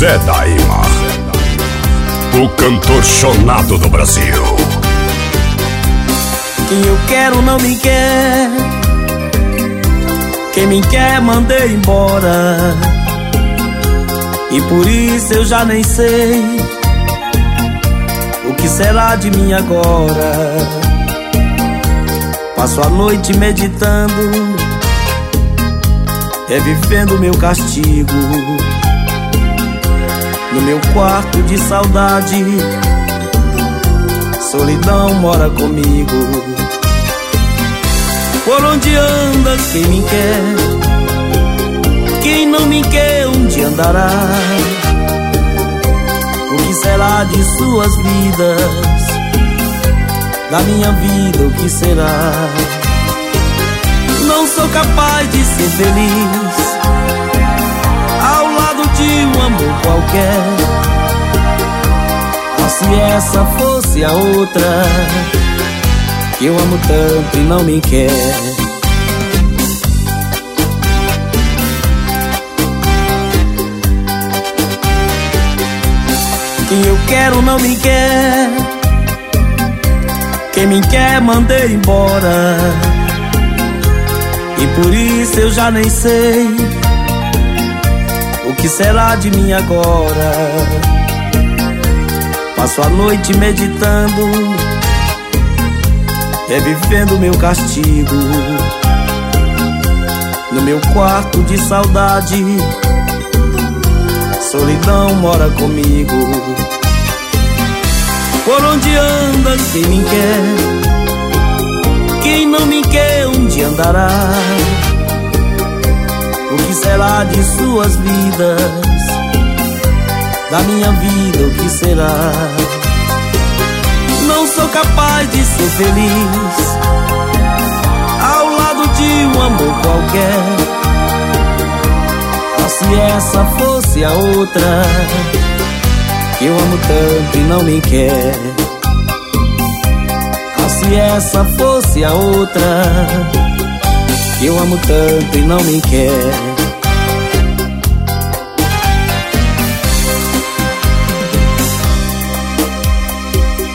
Zé Daima, o cantor chonado do Brasil. Quem eu quero não me quer, quem me quer mandei embora, e por isso eu já nem sei o que será de mim agora. Passo a noite meditando, revivendo meu castigo. No meu quarto de saudade, solidão mora comigo. Por onde anda quem me quer, quem não me quer onde andará? O que será de suas vidas, da minha vida o que será? Não sou capaz de ser feliz ao lado de um amor qualquer. Mas se essa fosse a outra, que eu amo tanto e não me quer. Quem eu quero não me quer, quem me quer mandei embora, e por isso eu já nem sei o que será de mim agora. Passo a noite meditando, revivendo meu castigo. No meu quarto de saudade, solidão mora comigo. Por onde anda quem me quer, quem não me quer onde andará? O que será de suas vidas, da minha vida o que será? Não sou capaz de ser feliz ao lado de um amor qualquer. Mas se essa fosse a outra, que eu amo tanto e não me quer. Mas se essa fosse a outra, que eu amo tanto e não me quer.